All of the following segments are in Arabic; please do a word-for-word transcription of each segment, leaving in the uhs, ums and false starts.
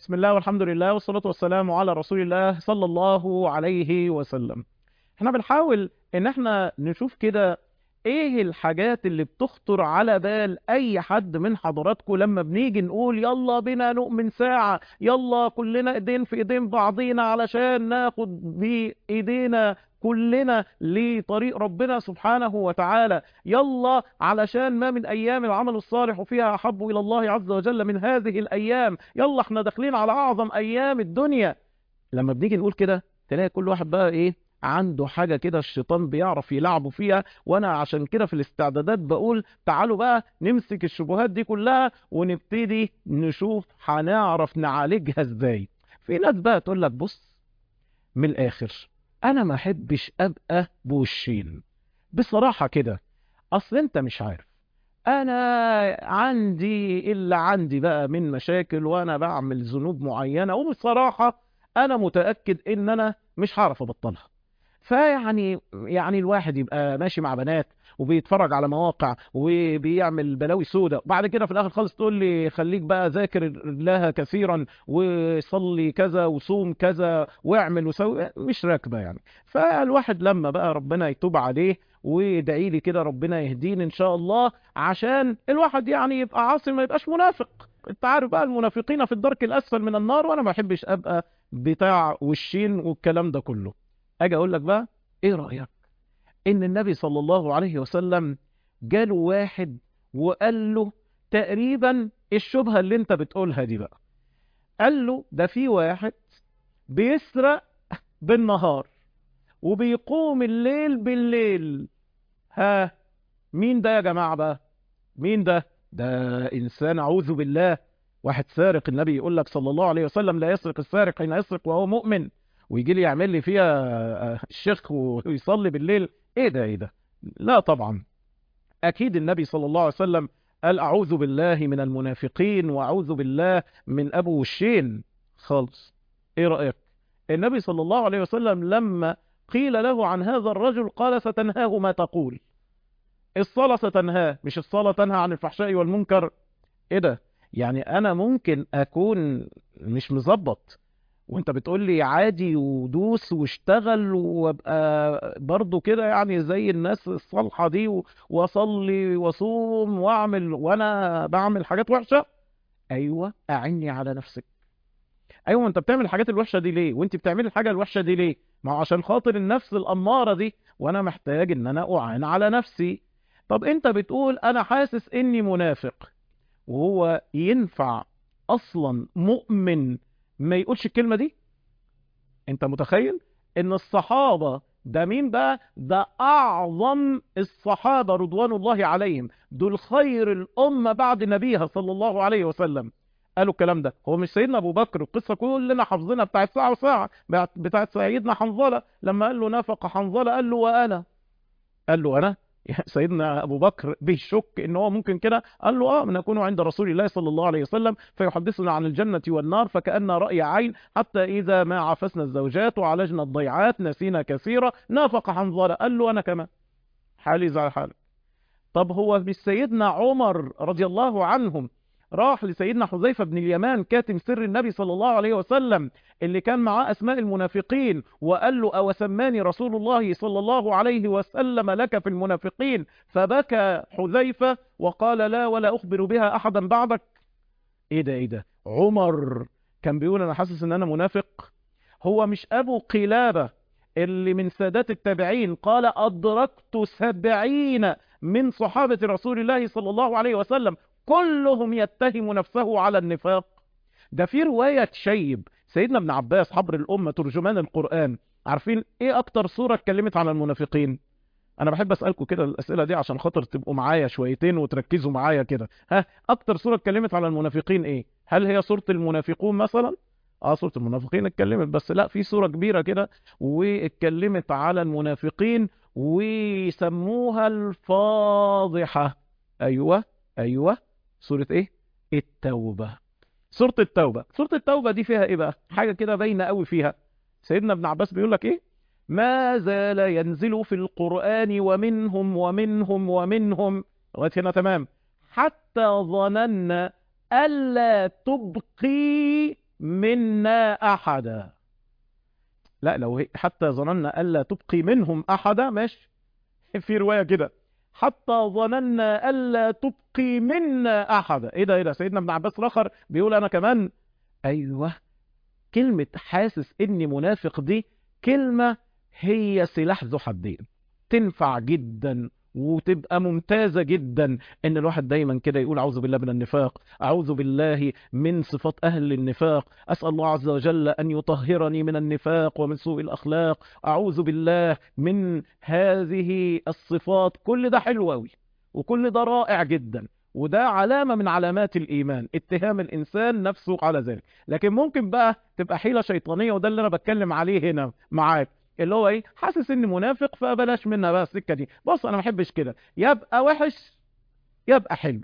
بسم الله والحمد لله والصلاة والسلام على رسول الله صلى الله عليه وسلم. احنا بنحاول ان احنا نشوف كده ايه الحاجات اللي بتخطر على بال اي حد من حضراتكم لما بنيجي نقول يلا بينا نؤمن ساعة، يلا كلنا ايدين في ايدين بعضينا علشان ناخد بايدينا كلنا لطريق ربنا سبحانه وتعالى، يلا علشان ما من ايام العمل الصالح فيها احب الى الله عز وجل من هذه الايام، يلا احنا داخلين على اعظم ايام الدنيا. لما بنيجي نقول كده تلاقي كل واحد بقى ايه عنده حاجة كده الشيطان بيعرف يلعبه فيها. وانا عشان كده في الاستعدادات بقول تعالوا بقى نمسك الشبهات دي كلها ونبتدي نشوف هنعرف نعالجها ازاي. في ناس بقى تقول لك بص، من الاخر انا ما احبش ابقى بوشين بصراحة كده، اصل انت مش عارف انا عندي اللي عندي بقى من مشاكل وانا بعمل ذنوب معينة، وبصراحة انا متأكد ان انا مش هعرف ابطلها. فيعني يعني الواحد يبقى ماشي مع بنات وبيتفرج على مواقع وبيعمل بلاوي سودة، وبعد كده في الاخر خالص تقول لي خليك بقى ذاكر الله كثيرا وصلي كذا وصوم كذا واعمل وسوي، مش راكبه يعني. فالواحد لما بقى ربنا يتوب عليه ويدعي لي كده ربنا يهديني ان شاء الله، عشان الواحد يعني يبقى عاصم ما يبقاش منافق. انت عارف بقى المنافقين في الدرك الاسفل من النار، وانا ما بحبش ابقى بتاع وشين والكلام ده كله. اجي اقول لك بقى ايه رأيك ان النبي صلى الله عليه وسلم جاله واحد وقال له تقريبا الشبهة اللي انت بتقولها دي بقى. قال له ده في واحد بيسرق بالنهار وبيقوم الليل بالليل، ها مين ده يا جماعة بقى؟ مين ده؟ ده انسان اعوذ بالله، واحد سارق. النبي يقول لك صلى الله عليه وسلم لا يسرق السارق حين يسرق وهو مؤمن، ويجي لي يعمل لي فيها آه، الشيخ ويصلي بالليل؟ ايه ده ايه ده؟ لا طبعا، اكيد النبي صلى الله عليه وسلم قال اعوذ بالله من المنافقين واعوذ بالله من ابو وشين خالص. ايه رأيك؟ النبي صلى الله عليه وسلم لما قيل له عن هذا الرجل قال ستنهاه ما تقول. الصلاة ستنهاه، مش الصلاة تنهى عن الفحشاء والمنكر. ايه ده؟ يعني انا ممكن اكون مش مظبط وانت بتقول لي عادي ودوس واشتغل وابقى برضو كده يعني زي الناس الصالحة دي و- واصلي واصوم واعمل وانا بعمل حاجات وحشة؟ ايوه، اعني على نفسك. ايوه، انت بتعمل الحاجات الوحشة دي ليه؟ وانت بتعمل الحاجة الوحشة دي ليه؟ ما هو عشان خاطر النفس الامارة دي، وانا محتاج ان انا اعان على نفسي. طب انت بتقول انا حاسس اني منافق، وهو ينفع اصلا مؤمن ما يقولش الكلمة دي؟ انت متخيل ان الصحابة ده مين بقى؟ ده اعظم الصحابة رضوان الله عليهم، دول خير الامة بعد نبيها صلى الله عليه وسلم، قالوا الكلام ده. هو مش سيدنا ابو بكر القصة كلنا حافظينها بتاعت ساعة وساعة بتاعت سيدنا حنظلة لما قال له نافق حنظلة؟ قال له وانا، قال له انا؟ سيدنا ابو بكر بيشك ان هو ممكن كده؟ قال له اه نكون عند رسول الله صلى الله عليه وسلم فيحدثنا عن الجنة والنار فكأن رأي عين، حتى اذا ما عافسنا الزوجات وعالجنا الضيعات نسينا كثيرا. نافق حنظلة، قال له انا كمان حالي زي حالك. طب هو مش سيدنا عمر رضي الله عنهم راح لسيدنا حذيفة بن اليمان كاتم سر النبي صلى الله عليه وسلم اللي كان معاه أسماء المنافقين وقال له أو سماني رسول الله صلى الله عليه وسلم لك في المنافقين؟ فبكى حذيفة وقال لا ولا أخبر بها أحدا بعدك. إيه ده إيه ده؟ عمر كان بيقول أنا حاسس إن أنا منافق؟ هو مش أبو قلابة اللي من سادات التابعين قال أدركت سبعين من صحابة رسول الله صلى الله عليه وسلم كلهم يتهم نفسه على النفاق؟ ده في رواية تشيب سيدنا ابن عباس حبر الأمة ترجمان القرآن. عارفين ايه اكتر سورة اتكلمت عن المنافقين؟ انا بحب اسألكم كده الاسئلة دي عشان خاطر تبقوا معايا شويتين وتركزوا معايا كده. ها، اكتر سورة اتكلمت على المنافقين ايه؟ هل هي سورة المنافقون مثلا؟ اه سورة المنافقين اتكلمت، بس لا، في سورة كبيرة كده واتكلمت على المنافقين ويسموها الفاضحة. ايوه ايوه، سورة ايه؟ التوبة. سورة التوبة. سورة التوبة دي فيها ايه بقى؟ حاجة كده باينة قوي فيها. سيدنا ابن عباس بيقول لك ايه؟ ما زال ينزل في القرآن ومنهم ومنهم ومنهم لغاية هنا تمام، حتى ظننا ألا تبقي منا أحدا. لا، لو هي حتى ظننا ألا تبقي منهم أحدا ماشي، في رواية كده حتى ظننا ألا تبقي منا أحدا. إيه ده إيه ده سيدنا ابن عباس الآخر بيقول أنا كمان. أيوه، كلمة حاسس إني منافق دي كلمة هي سلاح ذو حدين، تنفع جدا وتبقى ممتازة جدا. ان الواحد دايما كده يقول اعوذ بالله من النفاق، اعوذ بالله من صفات اهل النفاق، اسأل الله عز وجل ان يطهرني من النفاق ومن سوء الاخلاق، اعوذ بالله من هذه الصفات. كل ده حلو قوي وكل ده رائع جدا، وده علامة من علامات الإيمان، اتهام الإنسان نفسه على ذلك. لكن ممكن بقى تبقى حيلة شيطانية، وده اللي أنا بتكلم عليه هنا معاك، اللي هو إيه، حاسس إني منافق فبلاش منها بقى السكة دي. بص أنا ما بحبش كده، يبقى وحش يبقى حلو.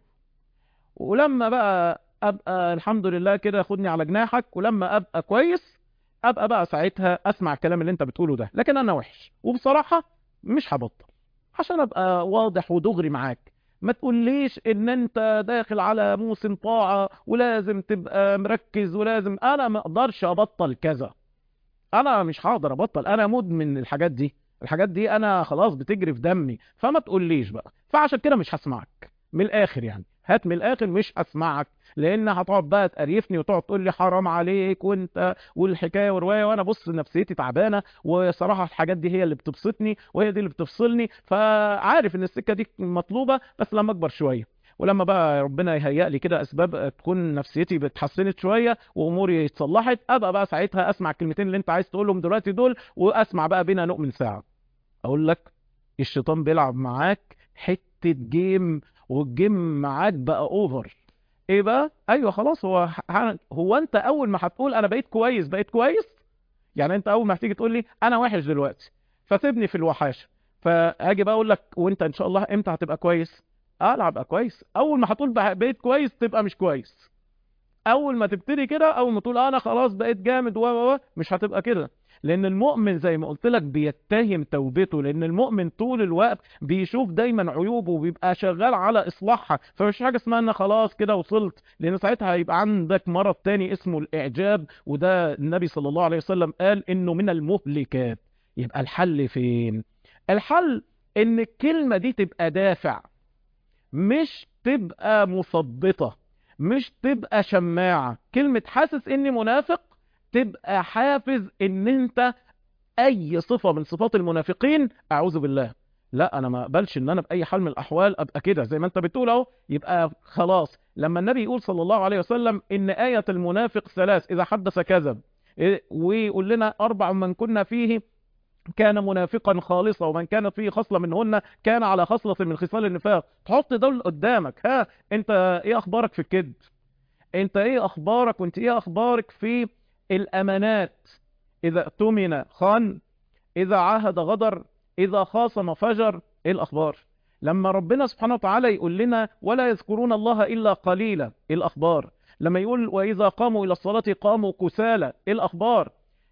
ولما بقى أبقى الحمد لله كده خدني على جناحك، ولما أبقى كويس أبقى بقى ساعتها أسمع الكلام اللي أنت بتقوله ده. لكن أنا وحش وبصراحة مش هبطل، عشان أبقى واضح ودغري معاك. ما تقوليش ان انت داخل على موسم طاعة ولازم تبقى مركز، ولازم. انا ما اقدرش ابطل كذا، انا مش هقدر ابطل، انا مدمن الحاجات دي، الحاجات دي انا خلاص بتجري في دمي. فما تقوليش بقى، فعشان كده مش هسمعك من الاخر، يعني هات من الاخر مش هسمعك. لان هتقعد بقى تقريفني وتقعد تقول لي حرام عليك وانت والحكايه وروايه، وانا بص نفسيتي تعبانه، وصراحه الحاجات دي هي اللي بتبسطني وهي دي اللي بتفصلني. فعارف ان السكه دي مطلوبه، بس لما اكبر شويه ولما بقى ربنا يهيئ لي كده اسباب تكون نفسيتي بتحسنت شويه واموري اتصلحت، ابقى بقى ساعتها اسمع الكلمتين اللي انت عايز تقولهم دلوقتي دول، واسمع بقى بينا نؤمن ساعه. اقول لك الشيطان بيلعب معاك حته جيم، والجيم معاك بقى اوفر. ايه بقى؟ ايوه خلاص. هو ه- هو انت اول ما هتقول انا بقيت كويس بقيت كويس، يعني انت اول ما هتيجي تقول لي انا وحش دلوقتي فسيبني في الوحاشه، فاجي بقى اقول لك وانت ان شاء الله امتى هتبقى كويس؟ اه لا هبقى كويس. اول ما هتقول بقى- بقيت كويس تبقى مش كويس. اول ما تبتدي كده، اول ما تقول انا خلاص بقيت جامد و و و مش هتبقى كده. لان المؤمن زي ما قلت لك بيتهم توبته، لان المؤمن طول الوقت بيشوف دايما عيوبه وبيبقى شغال على اصلاحها. فمش حاجه اسمها ان خلاص كده وصلت، لان ساعتها هيبقى عندك مرض تاني اسمه الاعجاب، وده النبي صلى الله عليه وسلم قال انه من المهلكات. يبقى الحل فين؟ الحل ان الكلمه دي تبقى دافع، مش تبقى مثبطة، مش تبقى شماعة. كلمة حاسس اني منافق تبقى حافز ان انت اي صفة من صفات المنافقين اعوذ بالله، لا انا ما اقبلش ان انا باي حال من الاحوال ابقى كده زي ما انت بتقول اهو. يبقى خلاص لما النبي يقول صلى الله عليه وسلم ان آية المنافق ثلاث، اذا حدث كذب، إيه، ويقول لنا اربع من كنا فيه كان منافقا خالصا، ومن كان فيه خصلة منهن كان على خصلة من خصال النفاق. تحط دول قدامك، ها انت ايه اخبارك في الكذب؟ انت ايه اخبارك وانت ايه اخبارك في الامانات؟ اذا اؤتمن خان، اذا عاهد غدر، اذا خاصم فجر. ايه الاخبار؟ لما ربنا سبحانه وتعالى يقول لنا ولا يذكرون الله الا قليلا، ايه الاخبار؟ لما يقول واذا قاموا الى الصلاة قاموا كسالى، ايه الاخبار؟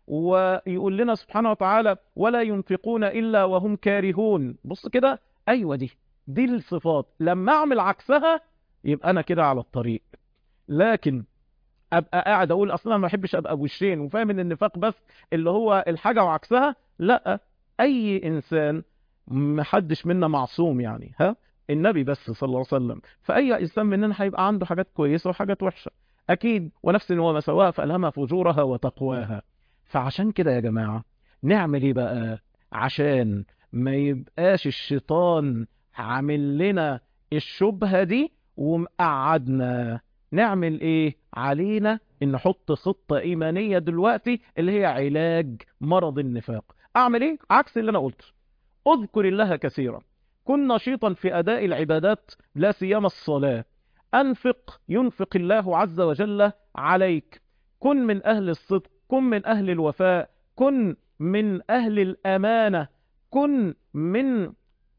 ويقول لنا سبحانه وتعالى ولا ينفقون الا وهم كارهون. بص كده، ايوه دي دي الصفات. لما اعمل عكسها يبقى انا كده على الطريق. لكن ابقى قاعد اقول اصلا ما بحبش ابقى بوشين وفاهم ان النفاق بس اللي هو الحاجه وعكسها، لا. اي انسان محدش منا معصوم يعني، ها، النبي بس صلى الله عليه وسلم. فاي انسان مننا هيبقى عنده حاجات كويسه وحاجات وحشه اكيد. ونفس وما سواها فالهمها فجورها وتقواها. فعشان كده يا جماعه نعمل ايه بقى عشان ما يبقاش الشيطان عامل لنا الشبهه دي ومقعدنا؟ نعمل ايه؟ علينا ان نحط خطة ايمانية دلوقتي اللي هي علاج مرض النفاق. اعمل ايه؟ عكس اللي انا قلته. اذكر الله كثيرا، كن نشيطا في اداء العبادات لا سيما الصلاة. انفق ينفق الله عز وجل عليك. كن من اهل الصدق، كن من اهل الوفاء، كن من اهل الامانة، كن من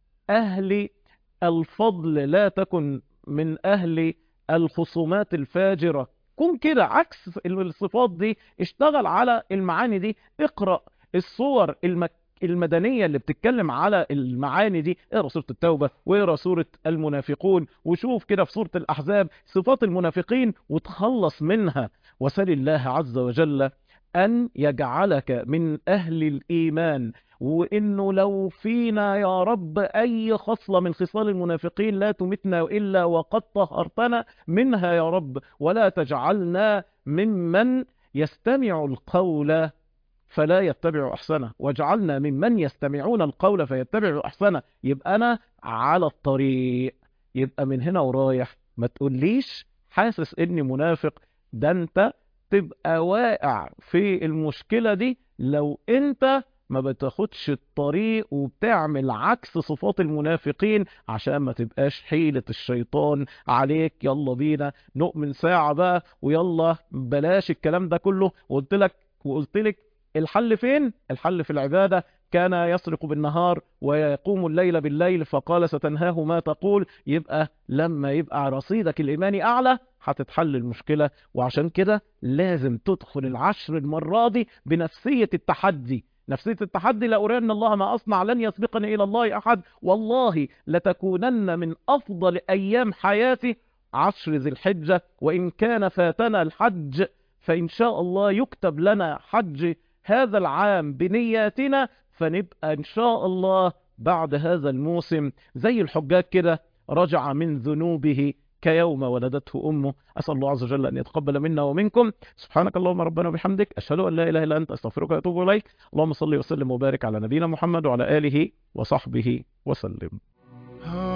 أهل الفضل، لا تكن من أهل الخصومات الفاجرة. كن كده عكس الصفات دي، اشتغل على المعاني دي. اقرأ الصور المك... المدنية اللي بتتكلم على المعاني دي، اقرأ سورة التوبة واقرأ سورة المنافقون، وشوف كده في سورة الأحزاب صفات المنافقين وتخلص منها. وسل الله عز وجل أن يجعلك من أهل الإيمان، وإنه لو فينا يا رب أي خصلة من خصال المنافقين لا تمتنا إلا وقد طهرتنا منها يا رب، ولا تجعلنا ممن يستمع القول فلا يتبع أحسنه، واجعلنا ممن يستمعون القول فيتبع أحسنه. يبقى أنا على الطريق، يبقى من هنا ورايح ما تقوليش حاسس إني منافق. ده أنت تبقى واقع في المشكلة دي لو أنت ما بتاخدش الطريق وبتعمل عكس صفات المنافقين، عشان ما تبقاش حيلة الشيطان عليك. يلا بينا نؤمن ساعة بقى، ويلا بلاش الكلام ده كله. وقلت لك وقلت لك الحل فين؟ الحل في العبادة. كان يسرق بالنهار ويقوم الليل بالليل، فقال ستنهاه ما تقول. يبقى لما يبقى رصيدك الإيماني أعلى هتتحل المشكلة. وعشان كده لازم تدخل العشر المرة دي بنفسية التحدي. نفسية التحدي، لأرين الله ما أصنع لن يسبقني إلى الله أحد، والله لتكونن من أفضل أيام حياتي عشر ذي الحجة، وإن كان فاتنا الحج فإن شاء الله يكتب لنا حج هذا العام بنياتنا، فنبقى إن شاء الله بعد هذا الموسم زي الحجاج كده رجع من ذنوبه كيوم ولدته أمه. أسأل الله عز وجل أن يتقبل منا ومنكم. سبحانك اللهم ربنا وبحمدك، أشهد أن لا إله إلا أنت، أستغفرك وأتوب إليك. اللهم صل وسلم وبارك على نبينا محمد وعلى آله وصحبه وسلم.